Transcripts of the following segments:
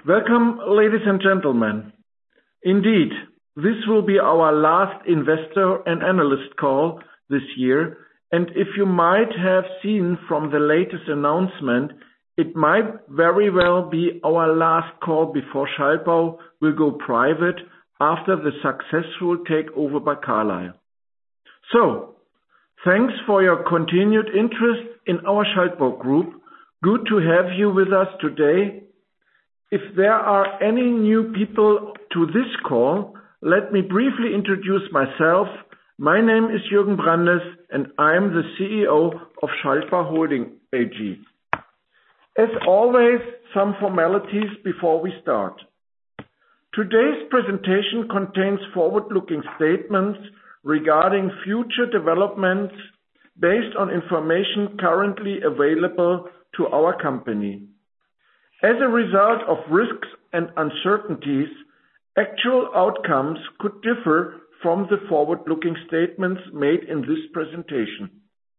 Welcome, ladies and gentlemen. Indeed, this will be our last investor and analyst call this year, and if you might have seen from the latest announcement, it might very well be our last call before Schaltbau will go private after the successful takeover by Carlyle. So, thanks for your continued interest in our Schaltbau Group. Good to have you with us today. If there are any new people to this call, let me briefly introduce myself. My name is Jürgen Brandes and I am the CEO of Schaltbau Holding AG. As always, some formalities before we start. Today's presentation contains forward-looking statements regarding future developments based on information currently available to our company. As a result of risks and uncertainties, actual outcomes could differ from the forward-looking statements made in this presentation.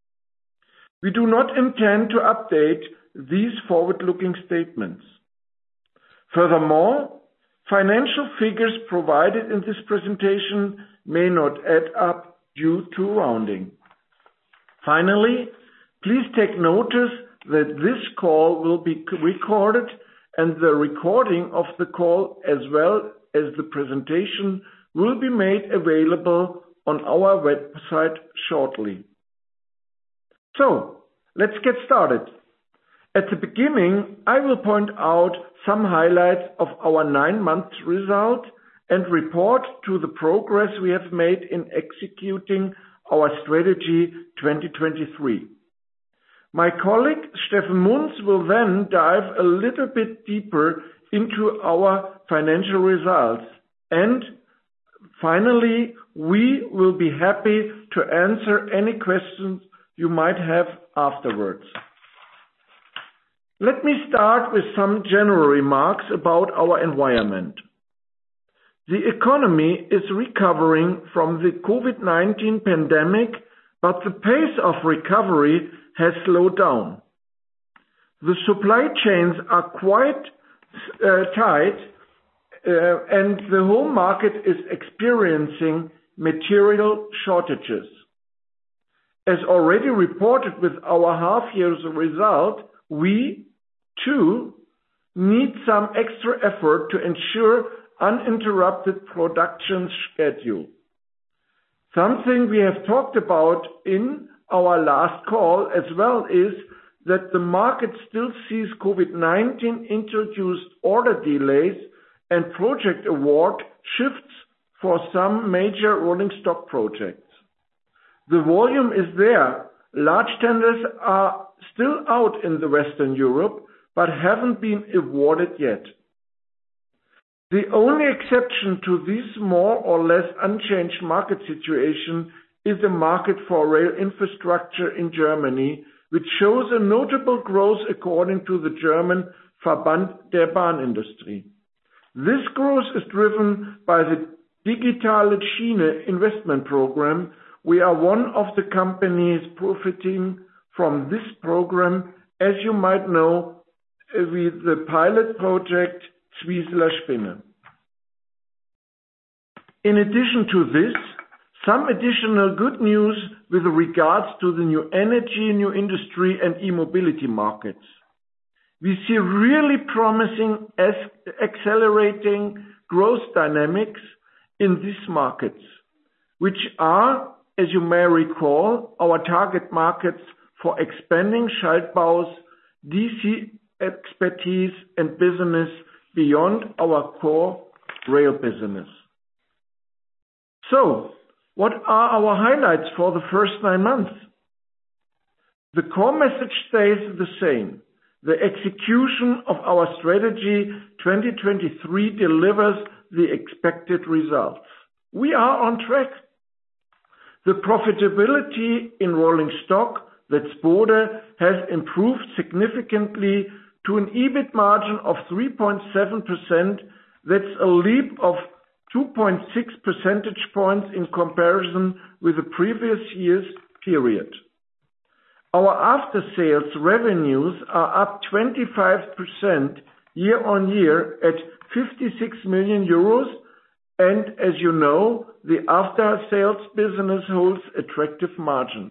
We do not intend to update these forward-looking statements. Furthermore, financial figures provided in this presentation may not add up due to rounding. Finally, please take notice that this call will be recorded and the recording of the call as well as the presentation will be made available on our website shortly. So, let's get started. At the beginning, I will point out some highlights of our 9-month result and report to the progress we have made in executing our strategy 2023. My colleague Steffen Munz will then dive a little bit deeper into our financial results. And finally, we will be happy to answer any questions you might have afterwards. Let me start with some general remarks about our environment. The economy is recovering from the COVID-19 pandemic, but the pace of recovery has slowed down. The supply chains are quite tight and the whole market is experiencing material shortages. As already reported with our half-year's result, we, too, need some extra effort to ensure uninterrupted production schedule. Something we have talked about in our last call as well is that the market still sees COVID-19 introduced order delays and project award shifts for some major rolling stock projects. The volume is there. Large tenders are still out in the Western Europe, but haven't been awarded yet. The only exception to this more or less unchanged market situation is the market for rail infrastructure in Germany, which shows a notable growth according to the German Verband der Bahnindustrie. This growth is driven by the Digitale Schiene investment program. We are one of the companies profiting from this program, as you might know, with the pilot project Zwiesler Spinne. In addition to this, some additional good news with regards to the new energy, new industry and e-mobility markets. We see really promising accelerating growth dynamics in these markets, which are, as you may recall, our target markets for expanding Schaltbau's DC expertise and business beyond our core rail business. So, what are our highlights for the first 9 months? The core message stays the same. The execution of our strategy 2023 delivers the expected results. We are on track. The profitability in rolling stock, that's Bode, has improved significantly to an EBIT margin of 3.7%. That's a leap of 2.6 percentage points in comparison with the previous year's period. Our after-sales revenues are up 25% year-on-year at 56 million euros, and as you know, the after-sales business holds attractive margins.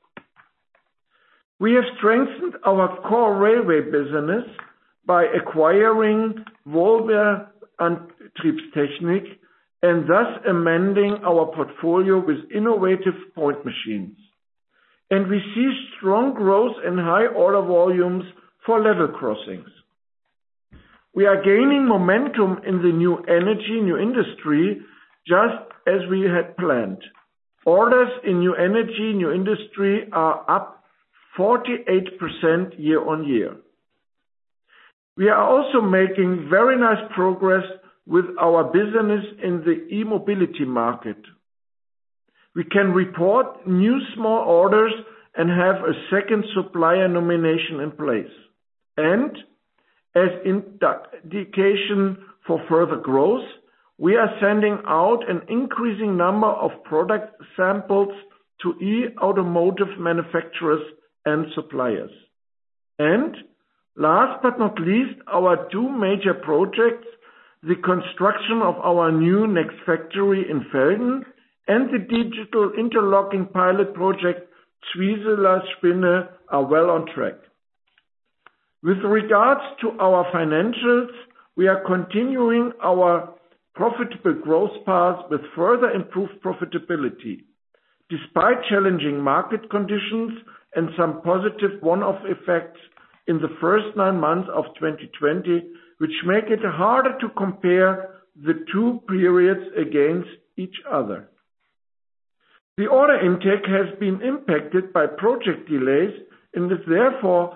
We have strengthened our core railway business by acquiring Volwer Antriebstechnik and thus amending our portfolio with innovative point machines. And we see strong growth and high order volumes for level crossings. We are gaining momentum in the new energy, new industry, just as we had planned. Orders in new energy, new industry are up 48% year-on-year. We are also making very nice progress with our business in the e-mobility market. We can report new small orders and have a second supplier nomination in place. And as indication for further growth, we are sending out an increasing number of product samples to e-automotive manufacturers and suppliers. And last but not least, our two major projects, the construction of our new next factory in Velden and the digital interlocking pilot project Zwieseler Spinne are well on track. With regards to our financials, we are continuing our profitable growth path with further improved profitability, despite challenging market conditions and some positive one-off effects in the first 9 months of 2020, which make it harder to compare the two periods against each other. The order intake has been impacted by project delays and is therefore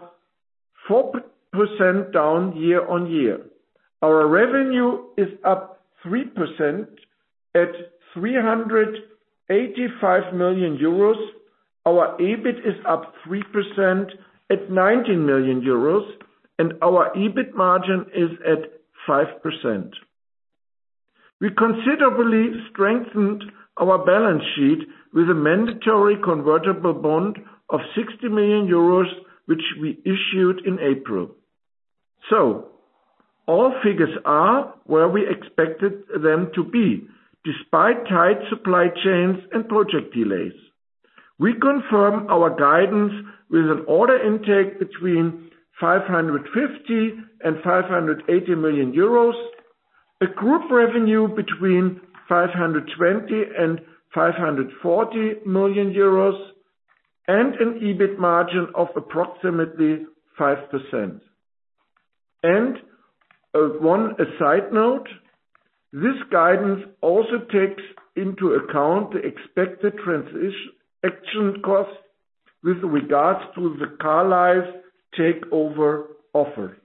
4% down year-on-year. Our revenue is up 3% at 385 million euros. Our EBIT is up 3% at 19 million euros, and our EBIT margin is at 5%. We considerably strengthened our balance sheet with a mandatory convertible bond of 60 million euros, which we issued in April. So, all figures are where we expected them to be, despite tight supply chains and project delays. We confirm our guidance with an order intake between 550 and 580 million euros, a group revenue between 520 and 540 million euros, and an EBIT margin of approximately 5%. And a side note, this guidance also takes into account the expected transaction costs with regards to the Carlyle takeover offer.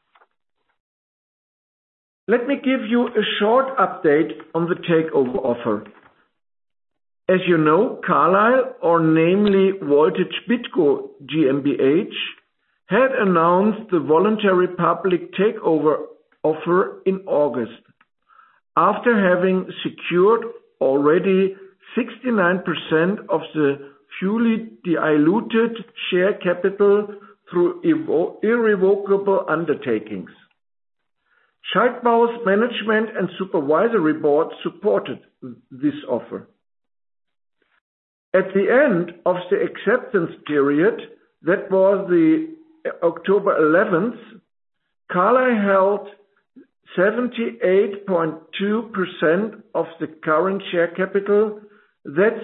Let me give you a short update on the takeover offer. As you know, Carlyle, or namely Voltage Bidco GmbH, had announced the voluntary public takeover offer in August, after having secured already 69% of the fully diluted share capital through irrevocable undertakings. Schaltbau's management and supervisory board supported this offer. At the end of the acceptance period, that was the October 11th, Carlyle held 78.2% of the current share capital. That's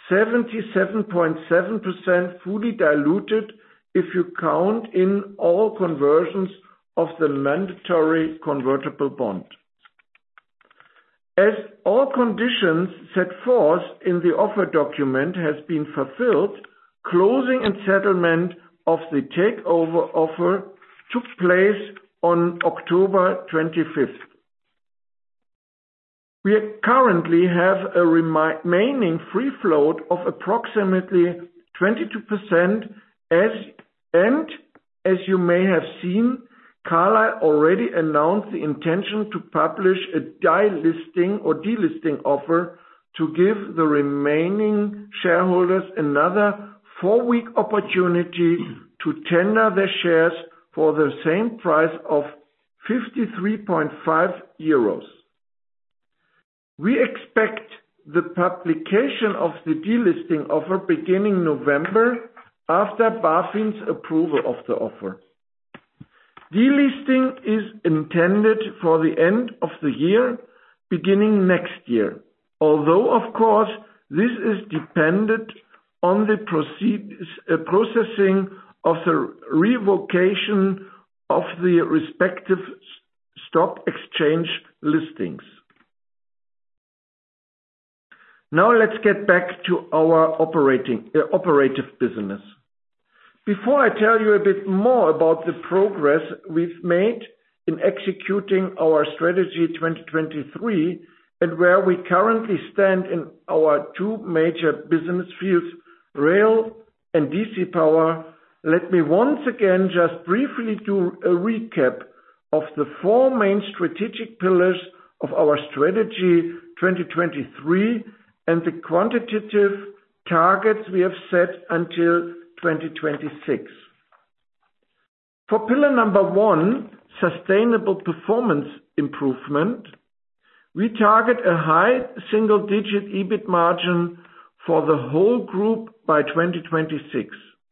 77.7% fully diluted if you count in all conversions of the mandatory convertible bond. As all conditions set forth in the offer document has been fulfilled, closing and settlement of the takeover offer took place on October 25th. We currently have a remaining free float of approximately 22%, and as you may have seen, Carlyle already announced the intention to publish a delisting offer to give the remaining shareholders another 4-week opportunity to tender their shares for the same price of 53.5 euros. We expect the publication of the delisting offer beginning November after BaFin's approval of the offer. Delisting is intended for the end of the year, beginning next year. Although, of course, this is dependent on the processing of the revocation of the respective stock exchange listings. Now let's get back to our operative business. Before I tell you a bit more about the progress we've made in executing our strategy 2023 and where we currently stand in our two major business fields, rail and DC power, let me once again just briefly do a recap of the four main strategic pillars of our strategy 2023 and the quantitative targets we have set until 2026. For pillar number 1, sustainable performance improvement, we target a high single-digit EBIT margin for the whole group by 2026.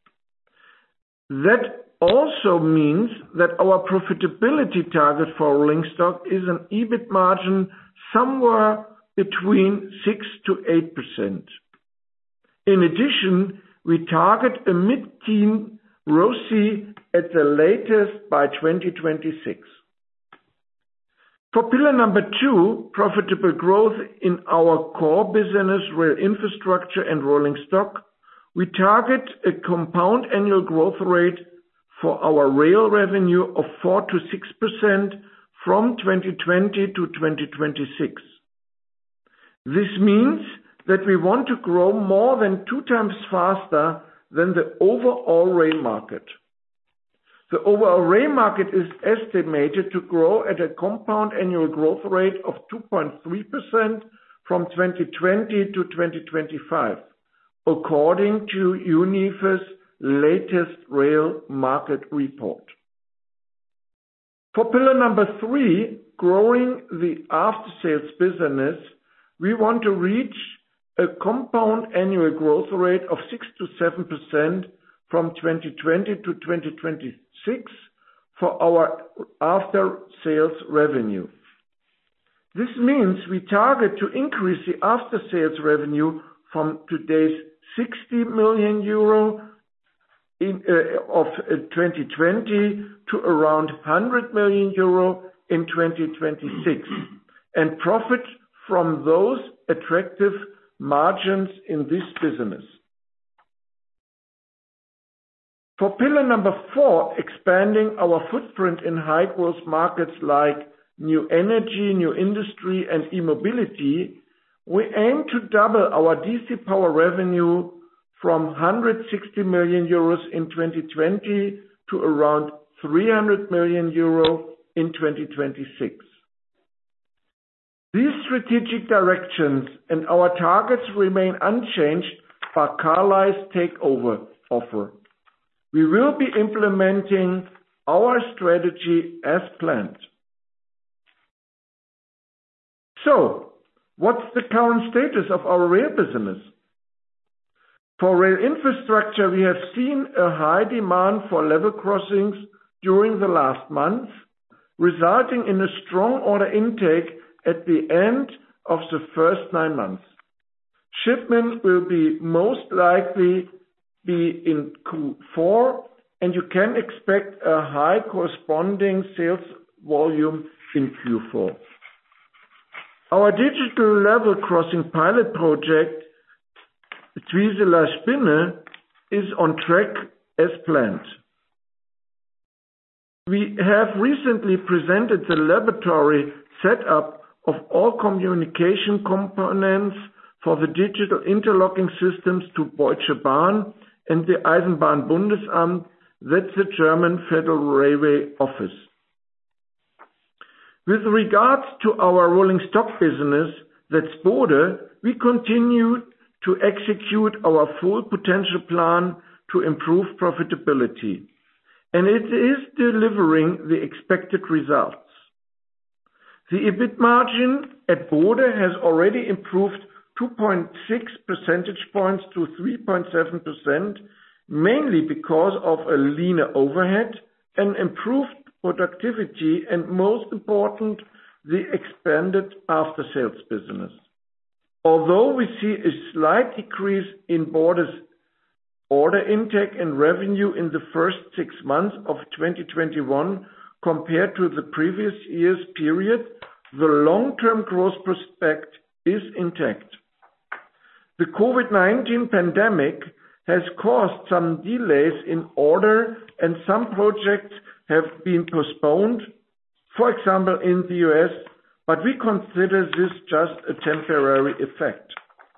That also means that our profitability target for rolling stock is an EBIT margin somewhere between 6 to 8%. In addition, we target a mid-teen ROCE at the latest by 2026. For pillar number 2, profitable growth in our core business, rail infrastructure and rolling stock, we target a compound annual growth rate for our rail revenue of 4 to 6% from 2020 to 2026. This means that we want to grow more than 2 times faster than the overall rail market. The overall rail market is estimated to grow at a compound annual growth rate of 2.3% from 2020 to 2025, according to UNIFE's latest rail market report. For pillar number 3, growing the after-sales business, we want to reach a compound annual growth rate of 6 to 7% from 2020 to 2026 for our after-sales revenue. This means we target to increase the after-sales revenue from today's 60 million euro of 2020 to around 100 million euro in 2026 and profit from those attractive margins in this business. For pillar number 4, expanding our footprint in high growth markets like new energy, new industry and e-mobility, we aim to double our DC power revenue from 160 million euros in 2020 to around 300 million euro in 2026. These strategic directions and our targets remain unchanged by Carlyle's takeover offer. We will be implementing our strategy as planned. So, what's the current status of our rail business? For rail infrastructure, we have seen a high demand for level crossings during the last month, resulting in a strong order intake at the end of the first 9 months. Shipment will be most likely be in Q4, and you can expect a high corresponding sales volume in Q4. Our digital level crossing pilot project, Zwieseler Spinne, is on track as planned. We have recently presented the laboratory setup of all communication components for the digital interlocking systems to Deutsche Bahn and the Eisenbahnbundesamt, that's the German Federal Railway Office. With regards to our rolling stock business, that's Bode, we continue to execute our full potential plan to improve profitability, and it is delivering the expected results. The EBIT margin at Bode has already improved 2.6 percentage points to 3.7%, mainly because of a leaner overhead and improved productivity, and most important, the expanded after-sales business. Although we see a slight decrease in Bode's order intake and revenue in the first 6 months of 2021 compared to the previous year's period, the long-term growth prospect is intact. The COVID-19 pandemic has caused some delays in order, and some projects have been postponed, for example in the US, but we consider this just a temporary effect.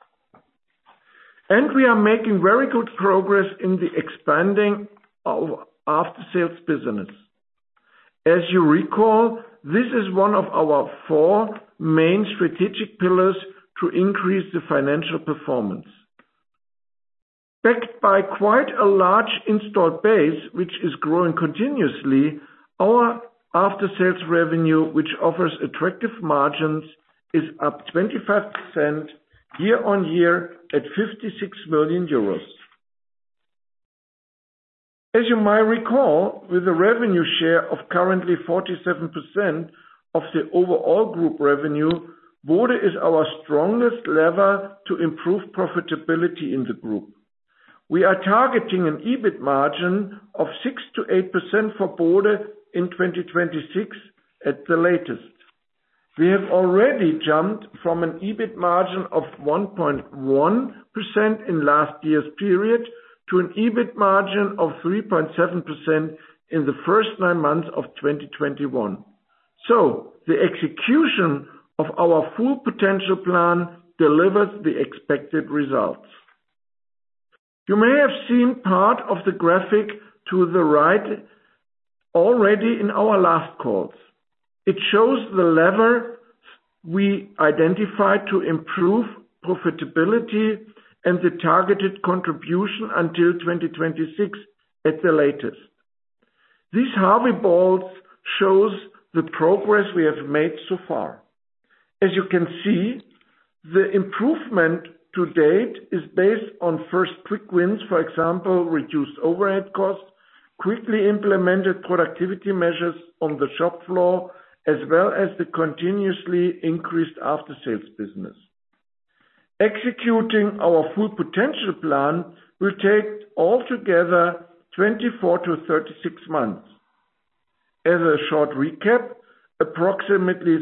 And we are making very good progress in the expanding of after-sales business. As you recall, this is one of our 4 main strategic pillars to increase the financial performance. Backed by quite a large installed base, which is growing continuously, our after-sales revenue, which offers attractive margins, is up 25% year-on-year at 56 million euros. As you might recall, with a revenue share of currently 47% of the overall group revenue, Bode is our strongest lever to improve profitability in the group. We are targeting an EBIT margin of 6 to 8% for Bode in 2026 at the latest. We have already jumped from an EBIT margin of 1.1% in last year's period to an EBIT margin of 3.7% in the first 9 months of 2021. So, the execution of our full potential plan delivers the expected results. You may have seen part of the graphic to the right already in our last calls. It shows the lever we identified to improve profitability and the targeted contribution until 2026 at the latest. These Harvey balls shows the progress we have made so far. As you can see, the improvement to date is based on first quick wins, for example, reduced overhead costs, quickly implemented productivity measures on the shop floor, as well as the continuously increased after-sales business. Executing our full potential plan will take altogether 24 to 36 months. As a short recap, approximately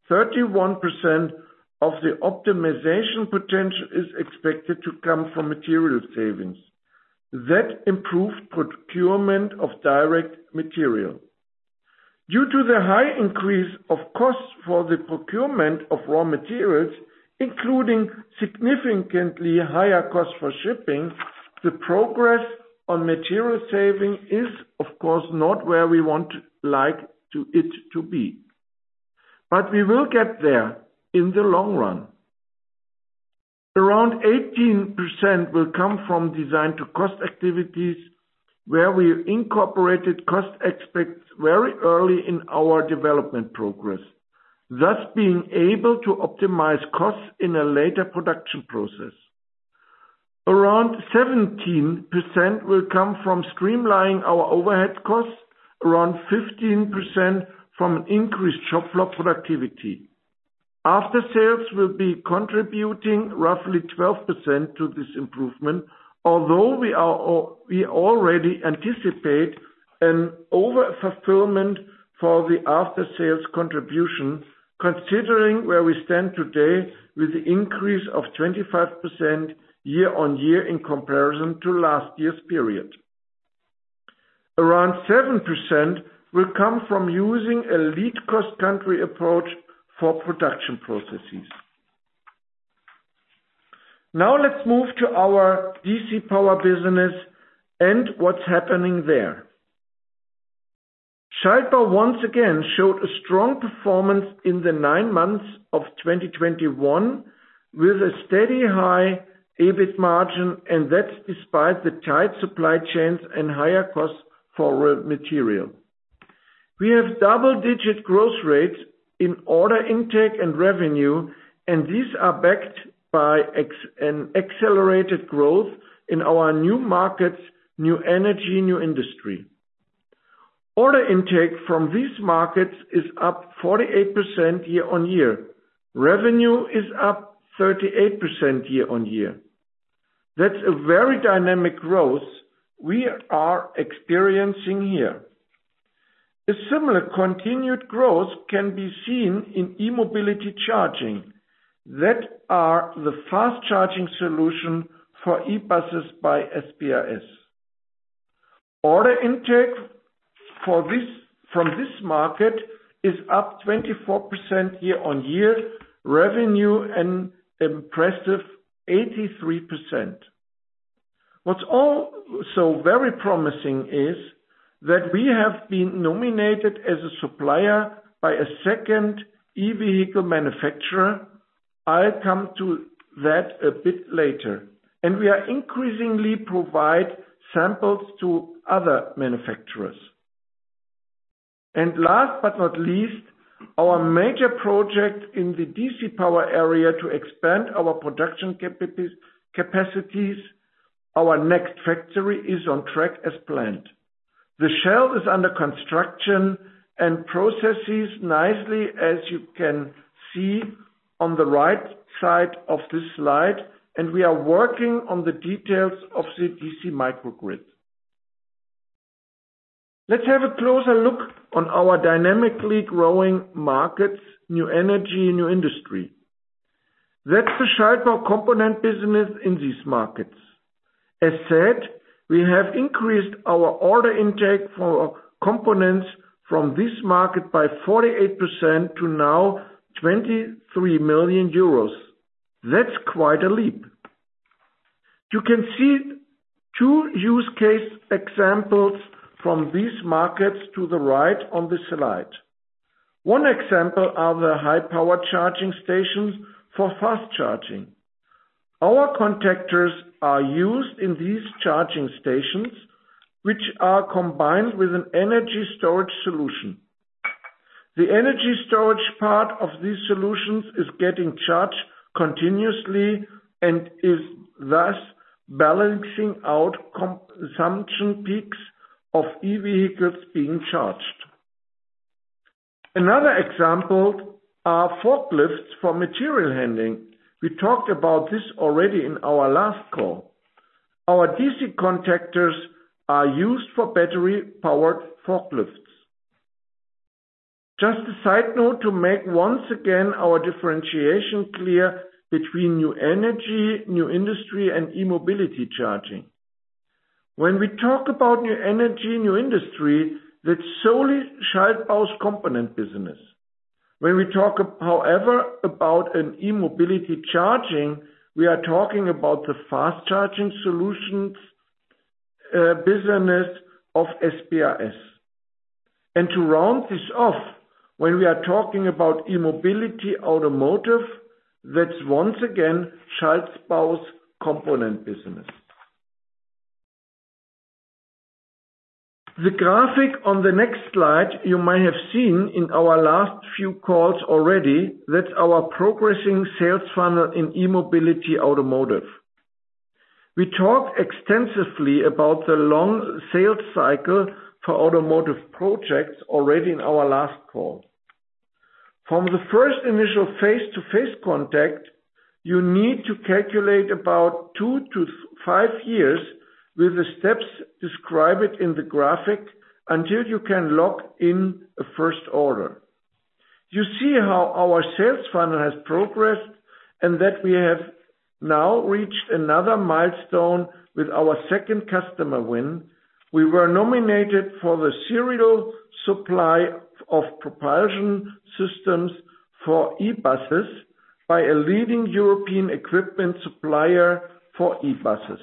31% of the optimization potential is expected to come from material savings. That improved procurement of direct material. Due to the high increase of costs for the procurement of raw materials, including significantly higher costs for shipping, the progress on material saving is, of course, not where we want it to be. But we will get there in the long run. Around 18% will come from design to cost activities, where we incorporated cost aspects very early in our development progress, thus being able to optimize costs in a later production process. Around 17% will come from streamlining our overhead costs, around 15% from an increased shop floor productivity. After sales will be contributing roughly 12% to this improvement, although we already anticipate an over-fulfillment for the after-sales contribution, considering where we stand today with the increase of 25% year-on-year in comparison to last year's period. Around 7% will come from using a lead cost country approach for production processes. Now let's move to our DC power business and what's happening there. Schaltbau once again showed a strong performance in the 9 months of 2021 with a steady high EBIT margin, and that's despite the tight supply chains and higher costs for raw material. We have double-digit growth rates in order intake and revenue, and these are backed by an accelerated growth in our new markets, new energy, new industry. Order intake from these markets is up 48% year-on-year. Revenue is up 38% year-on-year. That's a very dynamic growth we are experiencing here. A similar continued growth can be seen in e-mobility charging. That are the fast charging solution for e-buses by SPRS. Order intake from this market is up 24% year-on-year, revenue an impressive 83%. What's also very promising is that we have been nominated as a supplier by a second e-vehicle manufacturer. I'll come to that a bit later. And we are increasingly provide samples to other manufacturers. And last but not least, our major project in the DC power area to expand our production capacities, our next factory is on track as planned. The shell is under construction and processes nicely, as you can see on the right side of this slide, and we are working on the details of the DC microgrid. Let's have a closer look on our dynamically growing markets, new energy, new industry. That's the Schaltbau component business in these markets. As said, we have increased our order intake for components from this market by 48% to now 23 million euros. That's quite a leap. You can see two use case examples from these markets to the right on the slide. One example are the high power charging stations for fast charging. Our contactors are used in these charging stations, which are combined with an energy storage solution. The energy storage part of these solutions is getting charged continuously and is thus balancing out consumption peaks of e-vehicles being charged. Another example are forklifts for material handling. We talked about this already in our last call. Our DC contactors are used for battery-powered forklifts. Just a side note to make once again our differentiation clear between new energy, new industry, and e-mobility charging. When we talk about new energy, new industry, that's solely Schaltbau's component business. When we talk, however, about an e-mobility charging, we are talking about the fast charging solutions business of SPRS. And to round this off, when we are talking about e-mobility automotive, that's once again Schaltbau's component business. The graphic on the next slide you might have seen in our last few calls already. That's our progressing sales funnel in e-mobility automotive. We talked extensively about the long sales cycle for automotive projects already in our last call. From the first initial face-to-face contact, you need to calculate about 2 to 5 years with the steps described in the graphic until you can lock in a first order. You see how our sales funnel has progressed and that we have now reached another milestone with our second customer win. We were nominated for the serial supply of propulsion systems for e-buses by a leading European equipment supplier for e-buses.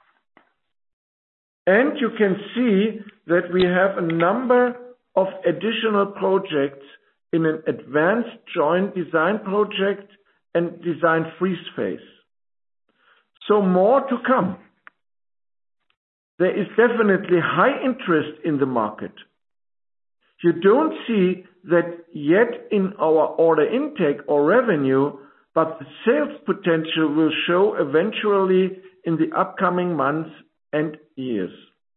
And you can see that we have a number of additional projects in an advanced joint design project and design freeze phase. So more to come. There is definitely high interest in the market. You don't see that yet in our order intake or revenue, but the sales potential will show eventually in the upcoming months and years.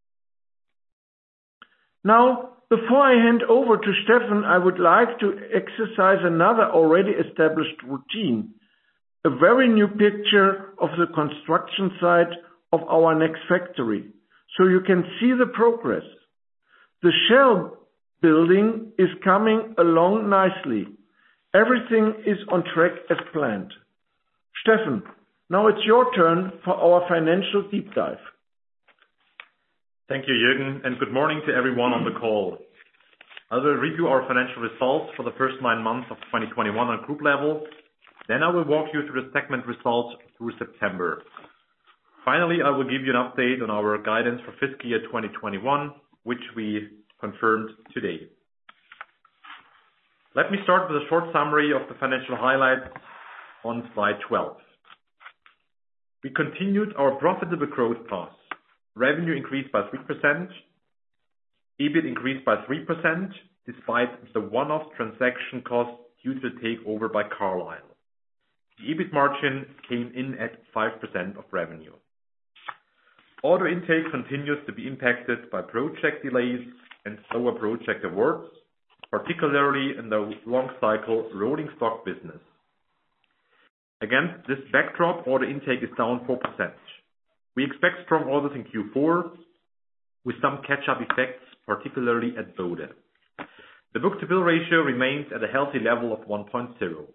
Now, before I hand over to Steffen, I would like to exercise another already established routine, a very new picture of the construction site of our next factory, so you can see the progress. The shell building is coming along nicely. Everything is on track as planned. Steffen, now it's your turn for our financial deep dive. Thank you, Jürgen, and good morning to everyone on the call. I will review our financial results for the first 9 months of 2021 on group level. Then I will walk you through the segment results through September. Finally, I will give you an update on our guidance for fiscal year 2021, which we confirmed today. Let me start with a short summary of the financial highlights on slide 12. We continued our profitable growth path. Revenue increased by 3%. EBIT increased by 3%, despite the one-off transaction cost due to the takeover by Carlyle. The EBIT margin came in at 5% of revenue. Order intake continues to be impacted by project delays and slower project awards, particularly in the long cycle rolling stock business. Against this backdrop, order intake is down 4%. We expect strong orders in Q4 with some catch-up effects, particularly at Bode. The book-to-bill ratio remains at a healthy level of 1.0.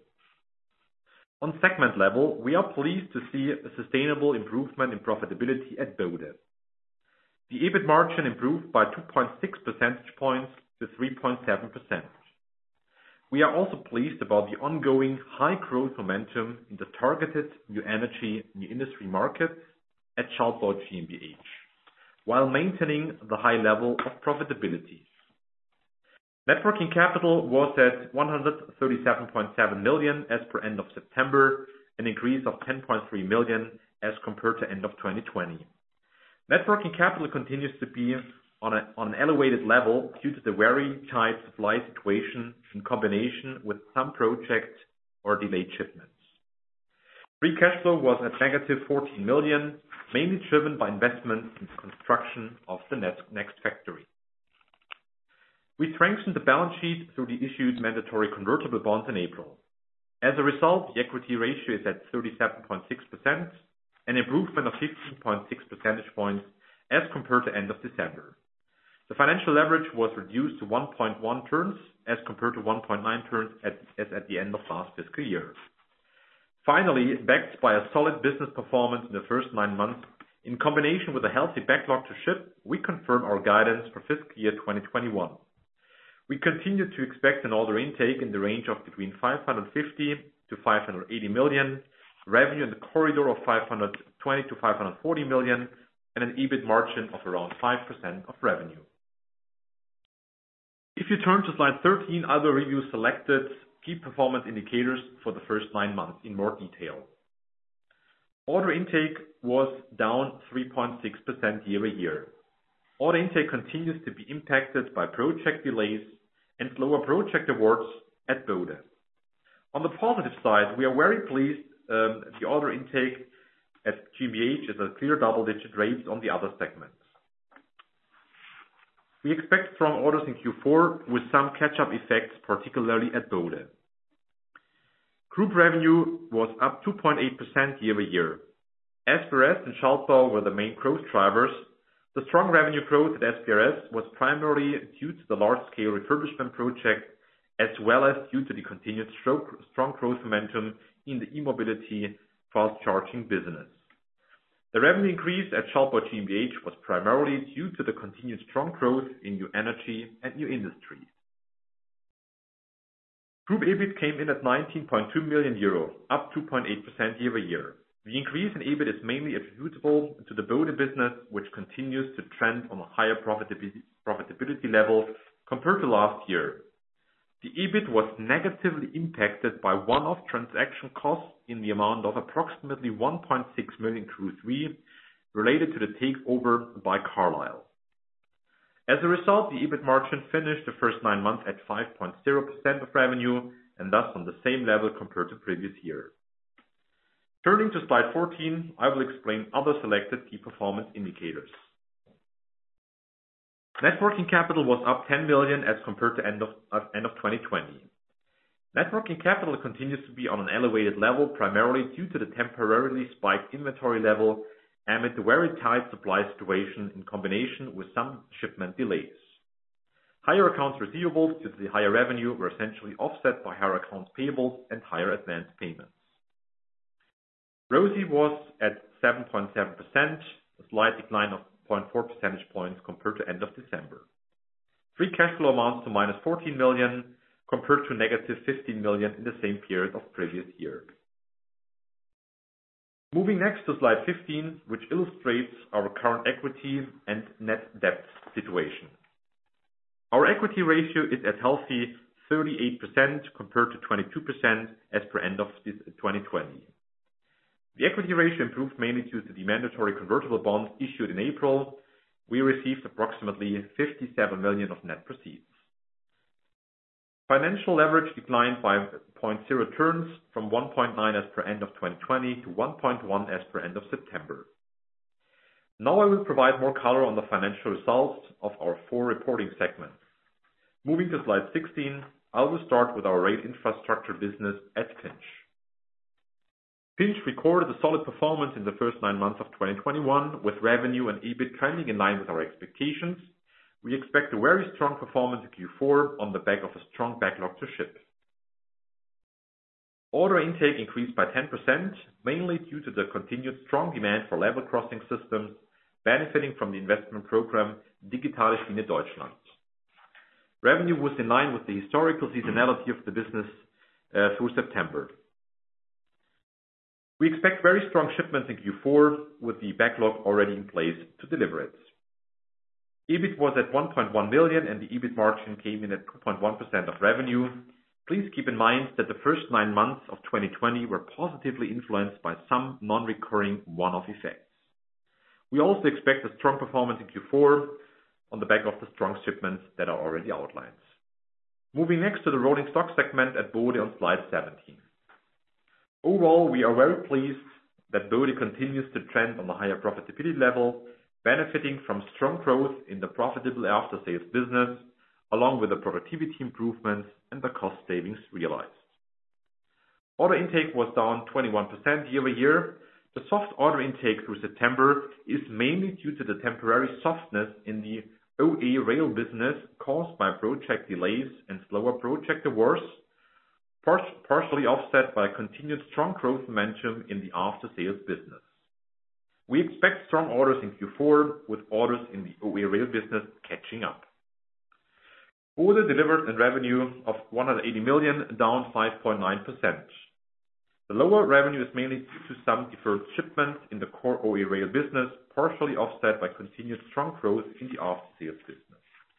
On segment level, we are pleased to see a sustainable improvement in profitability at Bode. The EBIT margin improved by 2.6 percentage points to 3.7%. We are also pleased about the ongoing high growth momentum in the targeted new energy, new industry markets at Schaltbau GmbH, while maintaining the high level of profitability. Net working capital was at 137.7 million as per end of September, an increase of 10.3 million as compared to end of 2020. Net working capital continues to be on an elevated level due to the very tight supply situation in combination with some projects or delayed shipments. Free cash flow was at negative 14 million, mainly driven by investment in the construction of the next factory. We strengthened the balance sheet through the issued mandatory convertible bonds in April. As a result, the equity ratio is at 37.6%, an improvement of 15.6 percentage points as compared to end of December. The financial leverage was reduced to 1.1 turns as compared to 1.9 turns as at the end of last fiscal year. Finally, backed by a solid business performance in the first 9 months, in combination with a healthy backlog to ship, we confirm our guidance for fiscal year 2021. We continue to expect an order intake in the range of between 550 to 580 million, revenue in the corridor of 520 to 540 million, and an EBIT margin of around 5% of revenue. If you turn to slide 13, I will review selected key performance indicators for the first 9 months in more detail. Order intake was down 3.6% year-over-year. Order intake continues to be impacted by project delays and slower project awards at Bode. On the positive side, we are very pleased the order intake at GmbH is a clear double-digit rate on the other segments. We expect strong orders in Q4 with some catch-up effects, particularly at Bode. Group revenue was up 2.8% year-over-year. SPRS and Schaltbau were the main growth drivers. The strong revenue growth at SPRS was primarily due to the large-scale refurbishment project, as well as due to the continued strong growth momentum in the e-mobility fast charging business. The revenue increase at Schaltbau GmbH was primarily due to the continued strong growth in new energy and new industry. Group EBIT came in at 19.2 million euro, up 2.8% year-over-year. The increase in EBIT is mainly attributable to the Bode business, which continues to trend on a higher profitability level compared to last year. The EBIT was negatively impacted by one-off transaction costs in the amount of approximately 1.6 million Q3 related to the takeover by Carlyle. As a result, the EBIT margin finished the first 9 months at 5.0% of revenue and thus on the same level compared to previous year. Turning to slide 14, I will explain other selected key performance indicators. Net working capital was up 10 million as compared to end of 2020. Net working capital continues to be on an elevated level, primarily due to the temporarily spiked inventory level amid the very tight supply situation in combination with some shipment delays. Higher accounts receivables due to the higher revenue were essentially offset by higher accounts payables and higher advance payments. ROCE was at 7.7%, a slight decline of 0.4 percentage points compared to end of December. Free cash flow amounts to minus 14 million compared to negative 15 million in the same period of previous year. Moving next to slide 15, which illustrates our current equity and net debt situation. Our equity ratio is at healthy 38% compared to 22% as per end of 2020. The equity ratio improved mainly due to the mandatory convertible bonds issued in April. We received approximately 57 million of net proceeds. Financial leverage declined by 0.0 turns from 1.9 as per end of 2020 to 1.1 as per end of September. Now I will provide more color on the financial results of our 4 reporting segments. Moving to slide 16, I will start with our rail infrastructure business at Pinch. Pinch recorded a solid performance in the first 9 months of 2021, with revenue and EBIT trending in line with our expectations. We expect a very strong performance in Q4 on the back of a strong backlog to ship. Order intake increased by 10%, mainly due to the continued strong demand for level crossing systems, benefiting from the investment program Digitale Schiene Deutschland. Revenue was in line with the historical seasonality of the business through September. We expect very strong shipments in Q4 with the backlog already in place to deliver it. EBIT was at 1.1 million and the EBIT margin came in at 2.1% of revenue. Please keep in mind that the first 9 months of 2020 were positively influenced by some non-recurring one-off effects. We also expect a strong performance in Q4 on the back of the strong shipments that are already outlined. Moving next to the rolling stock segment at Bode on slide 17. Overall, we are very pleased that Bode continues to trend on the higher profitability level, benefiting from strong growth in the profitable after-sales business, along with the productivity improvements and the cost savings realized. Order intake was down 21% year-over-year. The soft order intake through September is mainly due to the temporary softness in the OE rail business caused by project delays and slower project awards, partially offset by continued strong growth momentum in the after-sales business. We expect strong orders in Q4 with orders in the OE rail business catching up. Bode delivered a revenue of 180 million, down 5.9%. The lower revenue is mainly due to some deferred shipments in the core OE rail business, partially offset by continued strong growth in the after-sales business.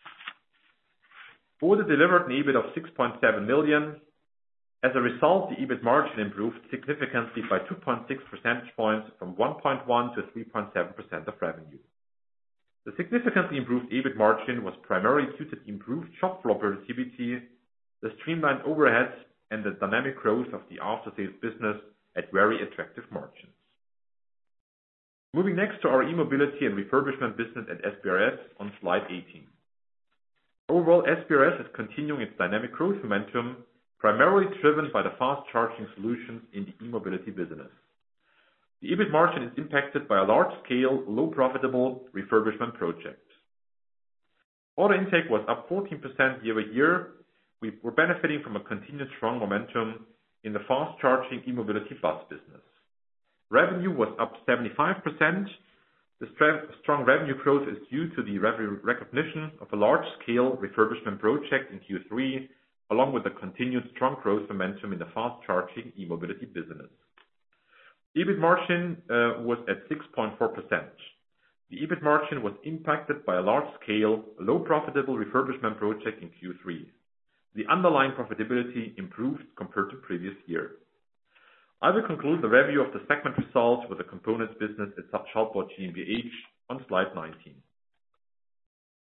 Bode delivered an EBIT of 6.7 million. As a result, the EBIT margin improved significantly by 2.6 percentage points from 1.1 to 3.7% of revenue. The significantly improved EBIT margin was primarily due to the improved shop floor productivity, the streamlined overheads, and the dynamic growth of the after-sales business at very attractive margins. Moving next to our e-mobility and refurbishment business at SBRS on slide 18. Overall, SBRS is continuing its dynamic growth momentum, primarily driven by the fast charging solutions in the e-mobility business. The EBIT margin is impacted by a large-scale, low profitable refurbishment project. Order intake was up 14% year-over-year. We were benefiting from a continued strong momentum in the fast charging e-mobility bus business. Revenue was up 75%. The strong revenue growth is due to the recognition of a large-scale refurbishment project in Q3, along with the continued strong growth momentum in the fast charging e-mobility business. EBIT margin was at 6.4%. The EBIT margin was impacted by a large-scale, low profitable refurbishment project in Q3. The underlying profitability improved compared to previous year. I will conclude the review of the segment results with the components business at Schaltbau GmbH on slide 19.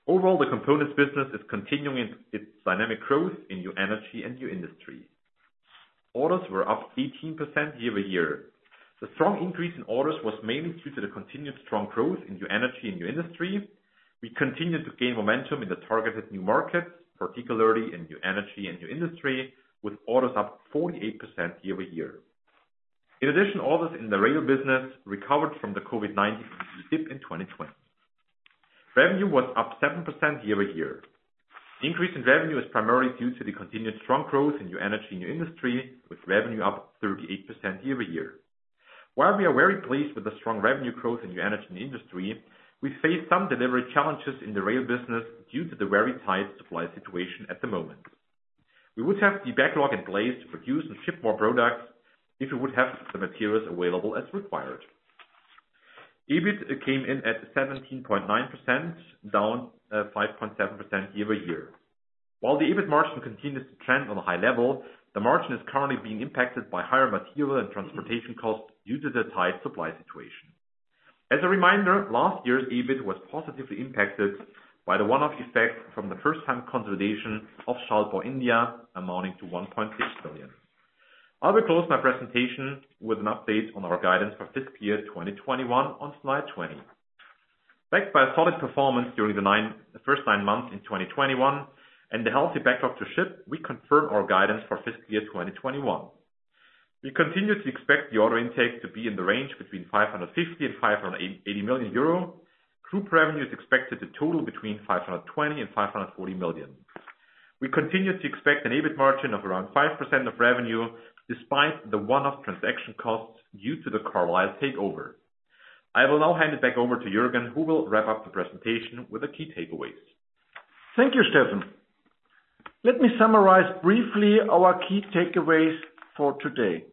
Overall, the components business is continuing its dynamic growth in new energy and new industry. Orders were up 18% year-over-year. The strong increase in orders was mainly due to the continued strong growth in new energy and new industry. We continued to gain momentum in the targeted new markets, particularly in new energy and new industry, with orders up 48% year-over-year. In addition, orders in the rail business recovered from the COVID-19 dip in 2020. Revenue was up 7% year-over-year. The increase in revenue is primarily due to the continued strong growth in new energy and new industry, with revenue up 38% year-over-year. While we are very pleased with the strong revenue growth in new energy and industry, we face some delivery challenges in the rail business due to the very tight supply situation at the moment. We would have the backlog in place to produce and ship more products if we would have the materials available as required. EBIT came in at 17.9%, down 5.7% year-over-year. While the EBIT margin continues to trend on a high level, the margin is currently being impacted by higher material and transportation costs due to the tight supply situation. As a reminder, last year's EBIT was positively impacted by the one-off effect from the first-time consolidation of Schalpau India, amounting to 1.6 billion. I will close my presentation with an update on our guidance for fiscal year 2021 on slide 20. Backed by a solid performance during the first 9 months in 2021 and the healthy backlog to ship, we confirm our guidance for fiscal year 2021. We continue to expect the order intake to be in the range between 550 and 580 million euro. Group revenue is expected to total between 520 and 540 million. We continue to expect an EBIT margin of around 5% of revenue, despite the one-off transaction costs due to the Carlyle takeover. I will now hand it back over to Jürgen, who will wrap up the presentation with the key takeaways. Thank you, Steffen. Let me summarize briefly our key takeaways for today.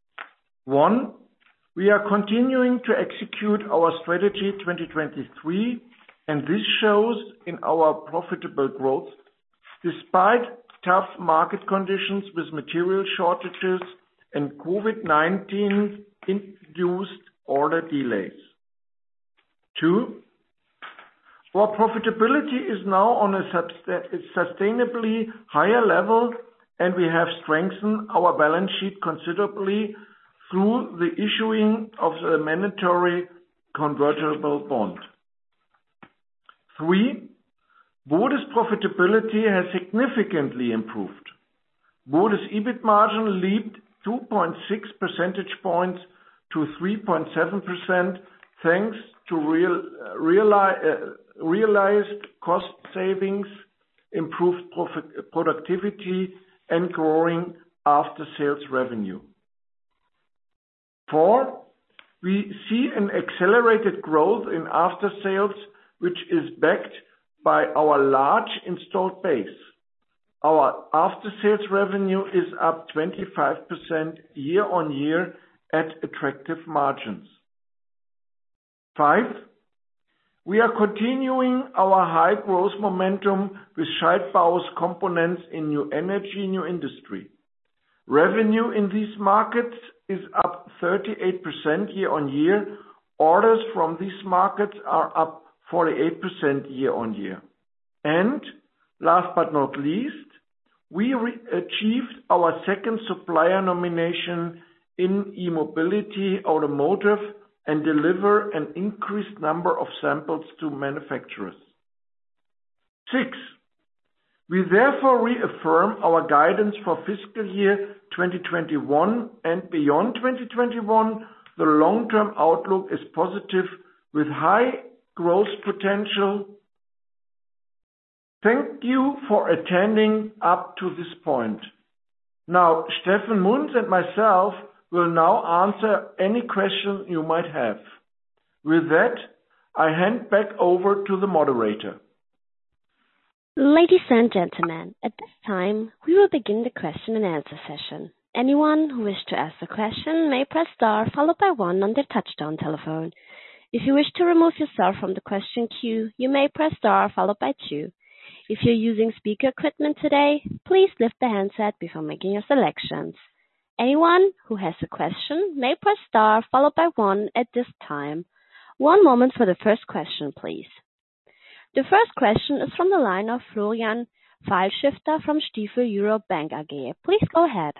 1. We are continuing to execute our strategy 2023, and this shows in our profitable growth, despite tough market conditions with material shortages and COVID-19 induced order delays. 2. Our profitability is now on a sustainably higher level, and we have strengthened our balance sheet considerably through the issuing of the mandatory convertible bond. 3. Bode's profitability has significantly improved. Bode's EBIT margin leaped 2.6 percentage points to 3.7% thanks to realized cost savings, improved productivity, and growing after-sales revenue. 4. We see an accelerated growth in after-sales, which is backed by our large installed base. Our after-sales revenue is up 25% year-on-year at attractive margins. 5. We are continuing our high growth momentum with Schaltbau's components in new energy, new industry. Revenue in these markets is up 38% year-on-year. Orders from these markets are up 48% year-on-year. And last but not least, we achieved our second supplier nomination in e-mobility automotive and deliver an increased number of samples to manufacturers. 6. We therefore reaffirm our guidance for fiscal year 2021 and beyond 2021. The long-term outlook is positive with high growth potential. Thank you for attending up to this point. Now, Steffen Munz and myself will now answer any question you might have. With that, I hand back over to the moderator. Ladies and gentlemen, at this time, we will begin the question and answer session. Anyone who wishes to ask a question may press star followed by 1 on their touchtone telephone. If you wish to remove yourself from the question queue, you may press star followed by 2. If you're using speaker equipment today, please lift the handset before making your selections. Anyone who has a question may press star followed by 1 at this time. One moment for the first question, please. The first question is from the line of Florian Pfeilschifter from Stifel Europe Bank AG. Please go ahead.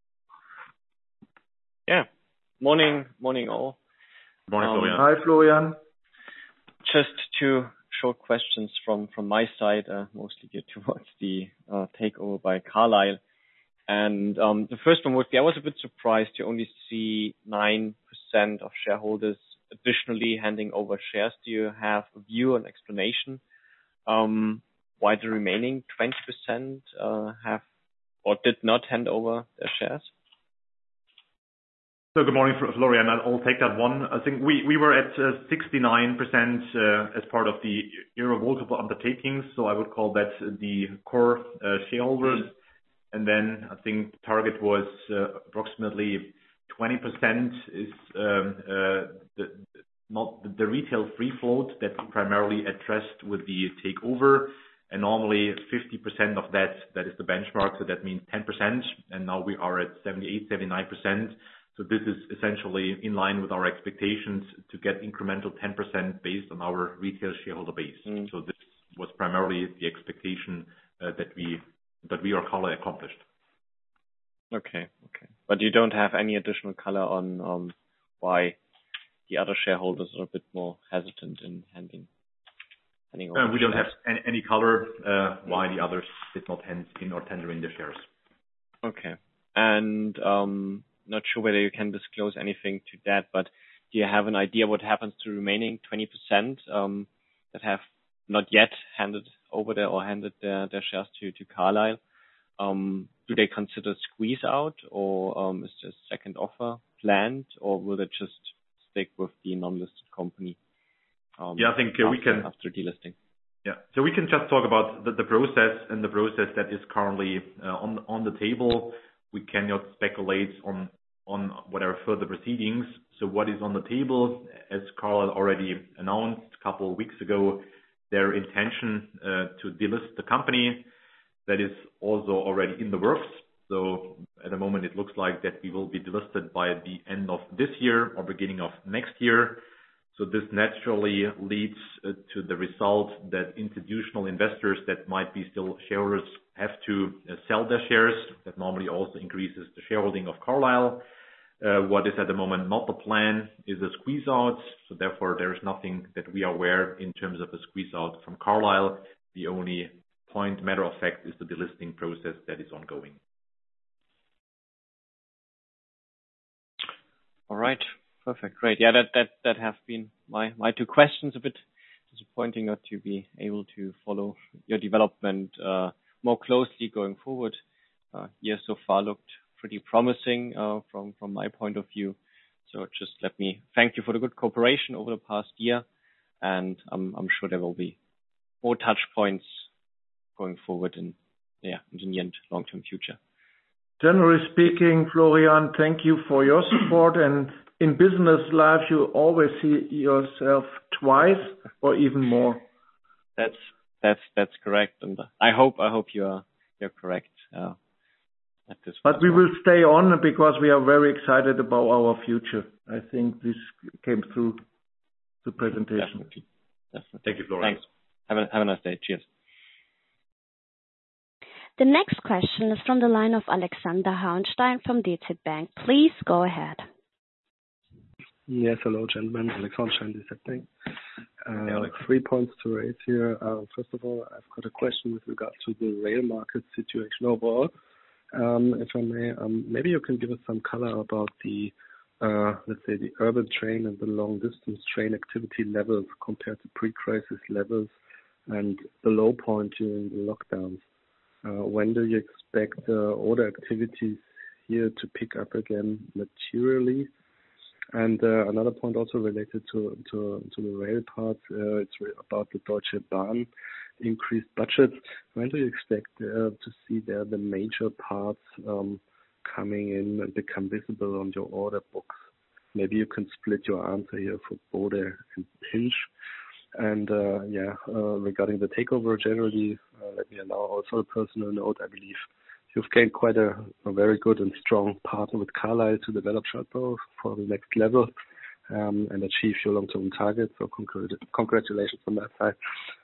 Yeah. Morning all. Morning, Florian. Hi, Florian. Just two short questions from my side, mostly geared towards the takeover by Carlyle. And the first one would be, I was a bit surprised to only see 9% of shareholders additionally handing over shares. Do you have a view and explanation why the remaining 20% have or did not hand over their shares? So good morning, Florian. I'll take that one. I think we were at 69% as part of the irrevocable undertakings, so I would call that the core shareholders. And then I think the target was approximately 20% is not the retail free float that we primarily addressed with the takeover. And normally 50% of that is the benchmark, so that means 10%. And now we are at 78, 79%. So this is essentially in line with our expectations to get incremental 10% based on our retail shareholder base. So this was primarily the expectation that we or Carlyle accomplished. Okay. But you don't have any additional color on why the other shareholders are a bit more hesitant in handing over? We don't have any color why the others did not hand in or tender in their shares. Okay. And not sure whether you can disclose anything to that, but do you have an idea what happens to remaining 20% that have not yet handed over their shares to Carlyle? Do they consider squeeze out, or is there a second offer planned, or will they just stick with the non-listed company? I think we can after delisting. Yeah, so we can just talk about the process and the process that is currently on the table. We cannot speculate on whatever further proceedings. So what is on the table, as Carlyle already announced a couple of weeks ago, their intention to delist the company. That is also already in the works. So at the moment, it looks like that we will be delisted by the end of this year or beginning of next year. So this naturally leads to the result that institutional investors that might be still shareholders have to sell their shares. That normally also increases the shareholding of Carlyle. What is at the moment not the plan is a squeeze out. So therefore, there is nothing that we are aware in terms of a squeeze out from Carlyle. The only matter of fact is the delisting process that is ongoing. All right. Perfect. Great. Yeah, that have been my two questions. A bit disappointing not to be able to follow your development more closely going forward. Year so far looked pretty promising from my point of view. So just let me thank you for the good cooperation over the past year, and I'm sure there will be more touch points going forward in the near and long-term future. Generally speaking, Florian, thank you for your support. And in business life, you always see yourself twice or even more. That's correct, and I hope you're correct at this point. But we will stay on because we are very excited about our future. I think this came through the presentation. Definitely. Thank you, Florian. Thanks. Have a nice day. Cheers. The next question is from the line of Alexander Hauenstein from DZ Bank. Please go ahead. Yes, hello, gentlemen. Alexander Hauenstein, DZ Bank. Alex. 3 points to raise here. First of all, I've got a question with regard to the rail market situation overall. If I may, maybe you can give us some color about the, let's say, the urban train and the long-distance train activity levels compared to pre-crisis levels and the low point during the lockdowns. When do you expect order activities here to pick up again materially? And another point also related to the rail part, it's about the Deutsche Bahn increased budget. When do you expect to see there the major parts coming in and become visible on your order books? Maybe you can split your answer here for Bode and Hinge. And regarding the takeover generally, let me allow also a personal note. I believe you've gained quite a very good and strong partner with Carlyle to develop Schaltbau for the next level and achieve your long-term targets. So congratulations on that side.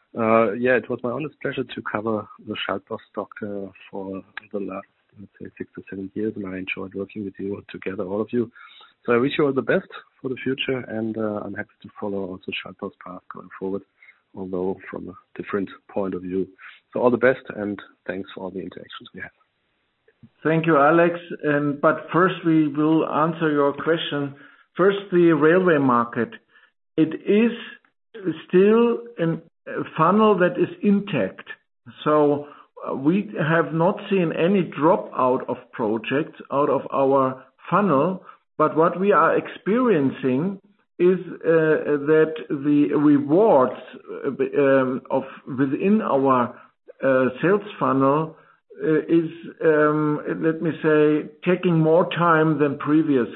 It was my honest pleasure to cover the Schaltbau stock for the last, let's say, 6 to 7 years, and I enjoyed working with you together, all of you. So I wish you all the best for the future, and I'm happy to follow also Schaltbau's path going forward, although from a different point of view. So all the best, and thanks for all the interactions we had. Thank you, Alex. But first we will answer your question. First, the railway market. It is still a funnel that is intact. So we have not seen any drop out of projects out of our funnel, but what we are experiencing is that the rewards of within our sales funnel is, let me say, taking more time than previous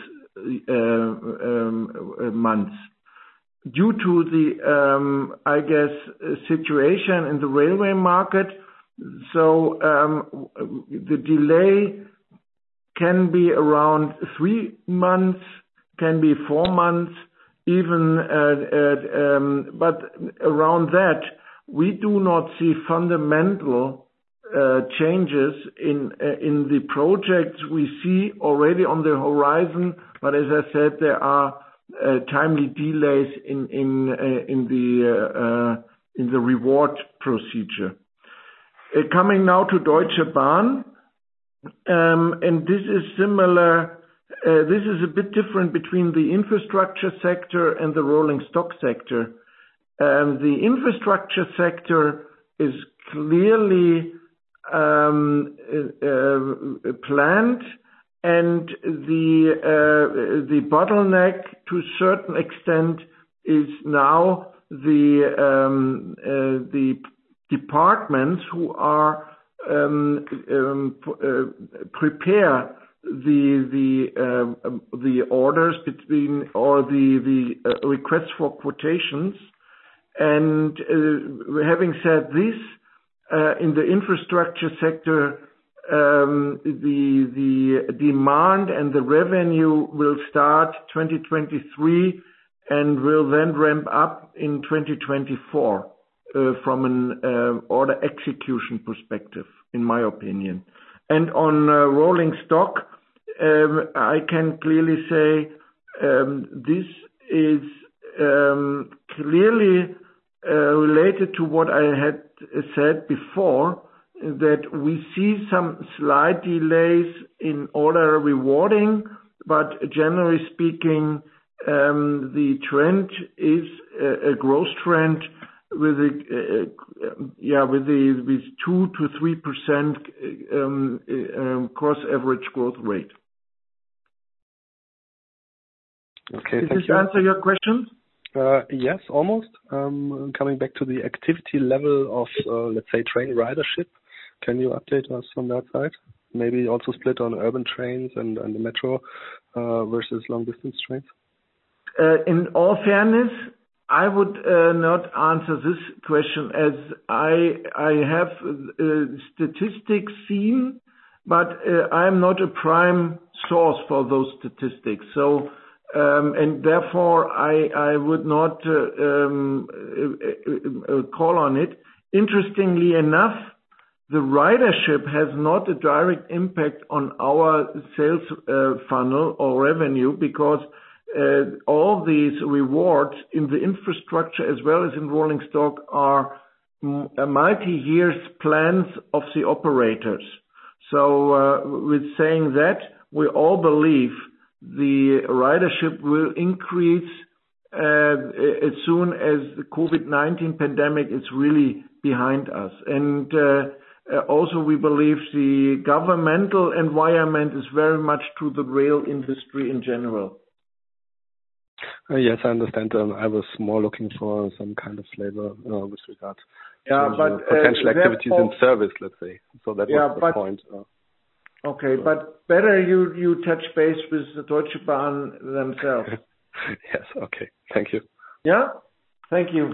months due to the, I guess, situation in the railway market. So the delay can be around 3 months, can be 4 months, even, but around that, we do not see fundamental changes in the projects we see already on the horizon. But as I said, there are timely delays in the reward procedure. Coming now to Deutsche Bahn, and this is similar. This is a bit different between the infrastructure sector and the rolling stock sector. The infrastructure sector is clearly planned, and the bottleneck to a certain extent is now the departments who are prepare the orders between, or the requests for quotations. And having said this, in the infrastructure sector, the demand and the revenue will start 2023 and will then ramp up in 2024 from an order execution perspective, in my opinion. And on rolling stock, I can clearly say this is clearly related to what I had said before, that we see some slight delays in order rewarding, but generally speaking, the trend is a growth trend with 2 to 3% cross average growth rate. Okay, Does this answer your question? Yes, almost. Coming back to the activity level of, let's say, train ridership, can you update us on that side? Maybe also split on urban trains and the metro versus long distance trains? In all fairness, I would not answer this question, as I have statistics seen, but I'm not a prime source for those statistics. So, and therefore I would not call on it. Interestingly enough, the ridership has not a direct impact on our sales funnel or revenue, because all these rewards in the infrastructure as well as in rolling stock are multi-year plans of the operators. So with saying that, we all believe the ridership will increase as soon as the COVID-19 pandemic is really behind us. And also we believe the governmental environment is very much to the rail industry in general. Yes, I understand. I was more looking for some kind of flavor with regard to potential activities in service, let's say. So that was the point. Okay, but better you touch base with the Deutsche Bahn themselves. Yes, okay. Thank you. Yeah, thank you.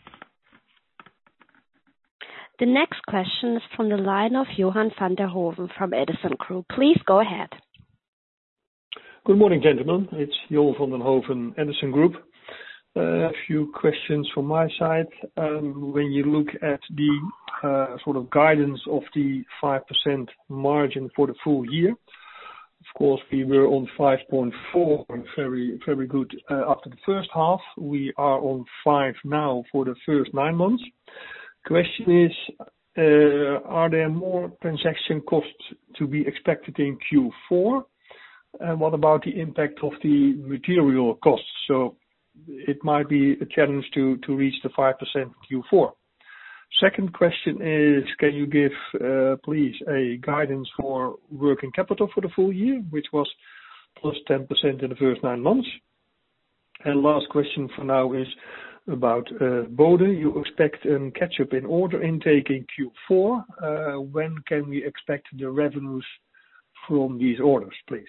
The next question is from the line of Johan van der Hoven from Edison Group. Please go ahead. Good morning, gentlemen. It's Johan van der Hoven, Edison Group. A few questions from my side. When you look at the sort of guidance of the 5% margin for the full year, of course, we were on 5.4, very, very good after the first half. We are on 5 now for the first 9 months. Question is, are there more transaction costs to be expected in Q4? And what about the impact of the material costs? So it might be a challenge to reach the 5% Q4. Second question is, can you give, please, a guidance for working capital for the full year, which was plus 10% in the first 9 months? And last question for now is about Bode. You expect a catch-up in order intake in Q4. When can we expect the revenues from these orders, please?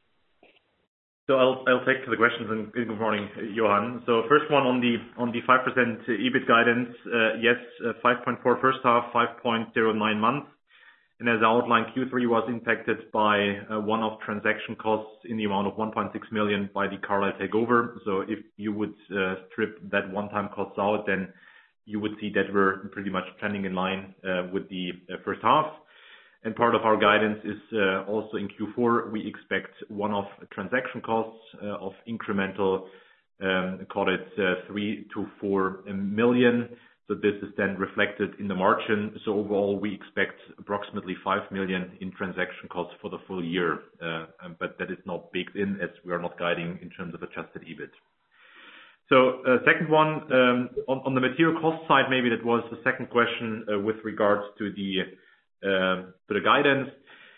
So I'll take the questions, and good morning, Johan. So first one on the 5% EBIT guidance. Yes, 5.4 first half, 5.09 months. And as outlined, Q3 was impacted by one-off transaction costs in the amount of 1.6 million by the Carlyle takeover. So if you would strip that one-time cost out, then you would see that we're pretty much trending in line with the first half. And part of our guidance is also in Q4, we expect one-off transaction costs of incremental, call it 3 to 4 million. So this is then reflected in the margin. So overall, we expect approximately 5 million in transaction costs for the full year. But that is not baked in, as we are not guiding in terms of adjusted EBIT. So second one, on the material cost side, maybe that was the second question with regards to the guidance.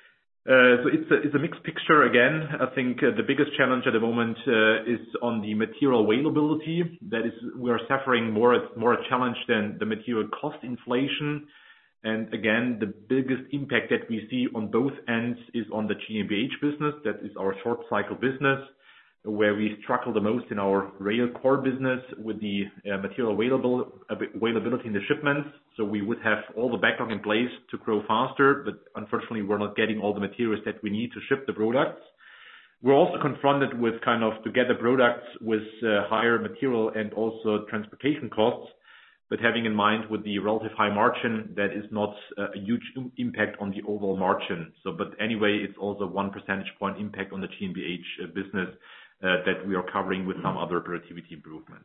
So it's a mixed picture again. I think the biggest challenge at the moment is on the material availability. That is, we are suffering more a challenge than the material cost inflation. And again, the biggest impact that we see on both ends is on the GmbH business. That is our short cycle business, where we struggle the most in our rail core business with the material availability in the shipments. So we would have all the backlog in place to grow faster, but unfortunately we're not getting all the materials that we need to ship the products. We're also confronted with kind of to get the products with higher material and also transportation costs, but having in mind with the relative high margin, that is not a huge impact on the overall margin. So, but anyway, it's also 1 percentage point impact on the GmbH business that we are covering with some other productivity improvements.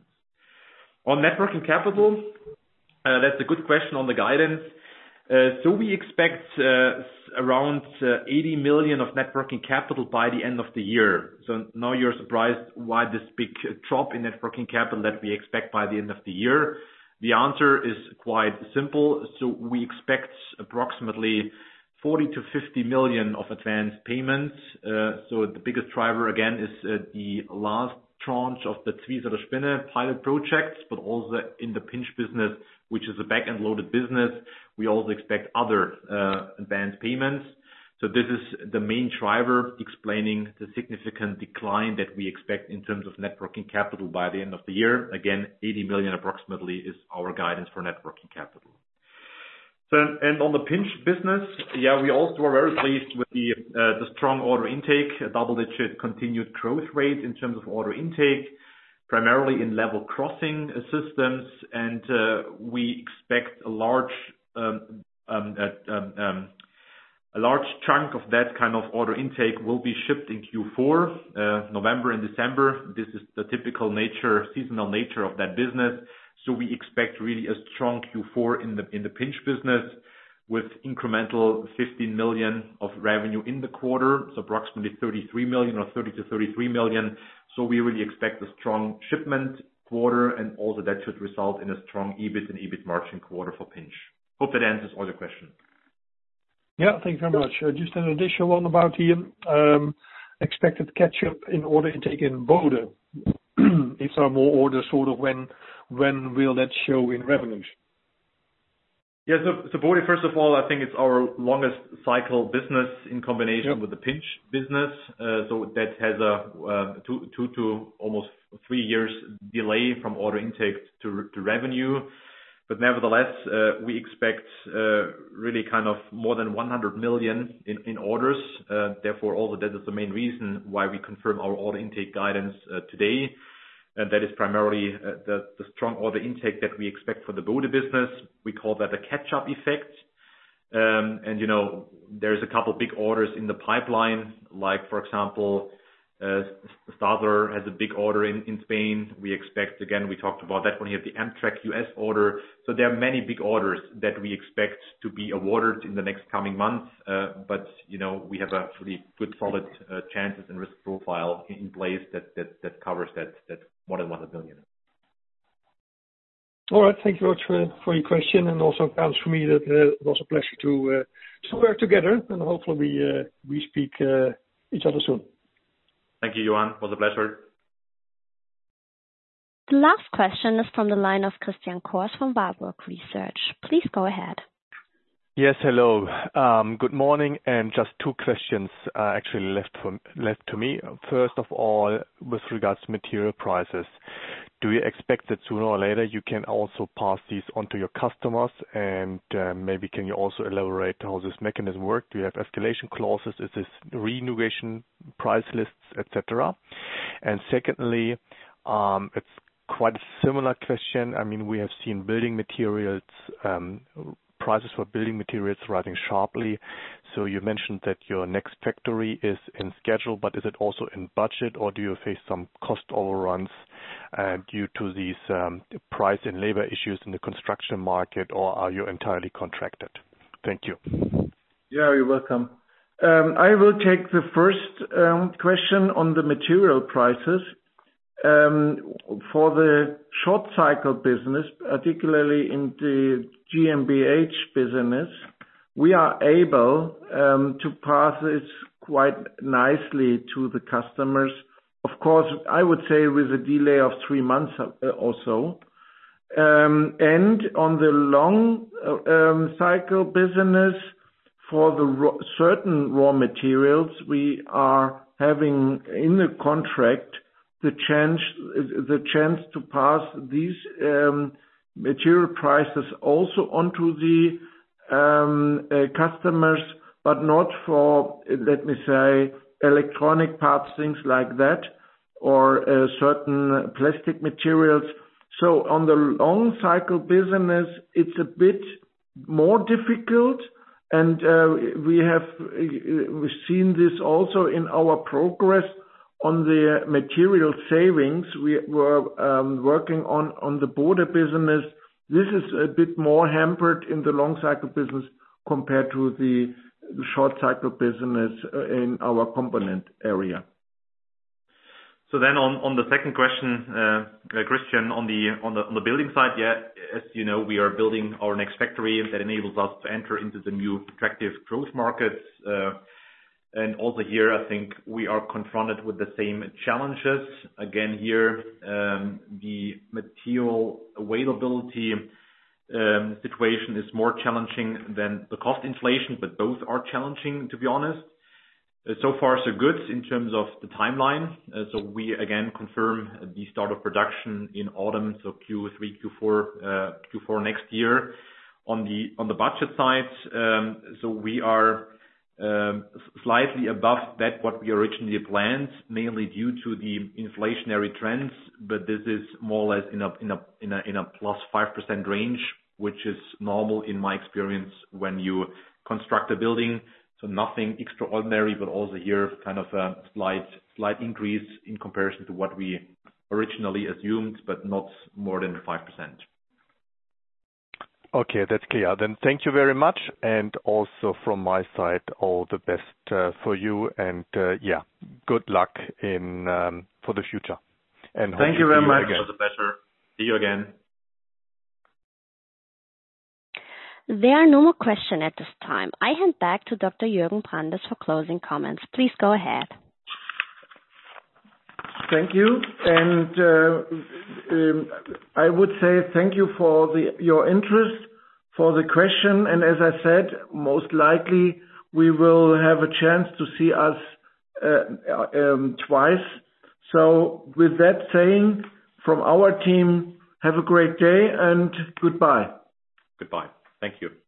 On net working capital, that's a good question on the guidance. So we expect around 80 million of net working capital by the end of the year. So now you're surprised why this big drop in net working capital that we expect by the end of the year. The answer is quite simple. So we expect approximately 40 to 50 million of advanced payments. So the biggest driver again is the last tranche of the Zwiesere Spinne pilot projects, but also in the pinch business, which is a back-end loaded business. We also expect other advanced payments. So this is the main driver explaining the significant decline that we expect in terms of net working capital by the end of the year. Again, 80 million approximately is our guidance for net working capital. So, and on the pinch business, yeah, we also are very pleased with the strong order intake, a double-digit continued growth rate in terms of order intake, primarily in level crossing systems, and we expect a large chunk of that kind of order intake will be shipped in Q4, November and December. This is the typical seasonal nature of that business. So we expect really a strong Q4 in the pinch business with incremental 15 million of revenue in the quarter. So approximately 33 million or 30 to 33 million. So we really expect a strong shipment quarter, and also that should result in a strong EBIT and EBIT margin quarter for pinch. Hope that answers all your questions. Yeah, thank you very much. Just an additional one about the expected catch-up in order intake in Bode. If there are more orders, sort of when will that show in revenues? Yeah, so Bode, first of all, I think it's our longest cycle business in combination with the pinch business. So that has a 2 to almost 3 years delay from order intake to revenue. But nevertheless, we expect really kind of more than 100 million in orders. Therefore, also that is the main reason why we confirm our order intake guidance today. And that is primarily the strong order intake that we expect for the Bode business. We call that a catch-up effect. And, there's a couple big orders in the pipeline, like, for example, Stadler has a big order in Spain. We expect, again, we talked about that one here, the Amtrak US order. So there are many big orders that we expect to be awarded in the next coming months. But, we have a pretty good, solid chances and risk profile in place that covers that more than 100 million. All right. Thank you very much for your question, and also counts for me that it was a pleasure to work together, and hopefully we speak each other soon. Thank you, Johan. It was a pleasure. The last question is from the line of Christian Kors from Warburg Research. Please go ahead. Yes, hello. Good morning, and just two questions actually left to me. First of all, with regards to material prices, do you expect that sooner or later you can also pass these on to your customers? And maybe can you also elaborate how this mechanism works? Do you have escalation clauses? Is this renegotiation price lists, etc.? And secondly, it's quite a similar question. I mean, we have seen building materials prices for building materials rising sharply. So you mentioned that your next factory is in schedule, but is it also in budget, or do you face some cost overruns due to these price and labor issues in the construction market, or are you entirely contracted? Thank you. Yeah, you're welcome. I will take the first question on the material prices. For the short cycle business, particularly in the GmbH business, we are able to pass this quite nicely to the customers. Of course, I would say with a delay of 3 months or so. And on the long cycle business, for the certain raw materials, we are having in the contract the chance to pass these material prices also onto the customers, but not for, let me say, electronic parts, things like that, or certain plastic materials. So on the long cycle business, it's a bit more difficult, and we've seen this also in our progress on the material savings. We were working on the Bode business. This is a bit more hampered in the long cycle business compared to the short cycle business in our component area. So then on the second question, Christian, on the building side, yeah, as you know, we are building our next factory that enables us to enter into the new attractive growth markets. And also here, I think we are confronted with the same challenges. Again, here, the material availability situation is more challenging than the cost inflation, but both are challenging, to be honest. So far, so good in terms of the timeline. So we again confirm the start of production in autumn, so Q3, Q4 next year. On the budget side, so we are slightly above that what we originally planned, mainly due to the inflationary trends, but this is more or less in a plus 5% range, which is normal in my experience when you construct a building. So nothing extraordinary, but also here kind of a slight increase in comparison to what we originally assumed, but not more than 5%. Okay, that's clear. Then thank you very much, and also from my side, all the best for you, and good luck for the future. And thank you very much. It was a pleasure. See you again. There are no more questions at this time. I hand back to Dr. Jürgen Brandes for closing comments. Please go ahead. Thank you. And I would say thank you for your interest, for the question. And as I said, most likely we will have a chance to see us twice. So with that saying, from our team, have a great day and goodbye. Goodbye. Thank you.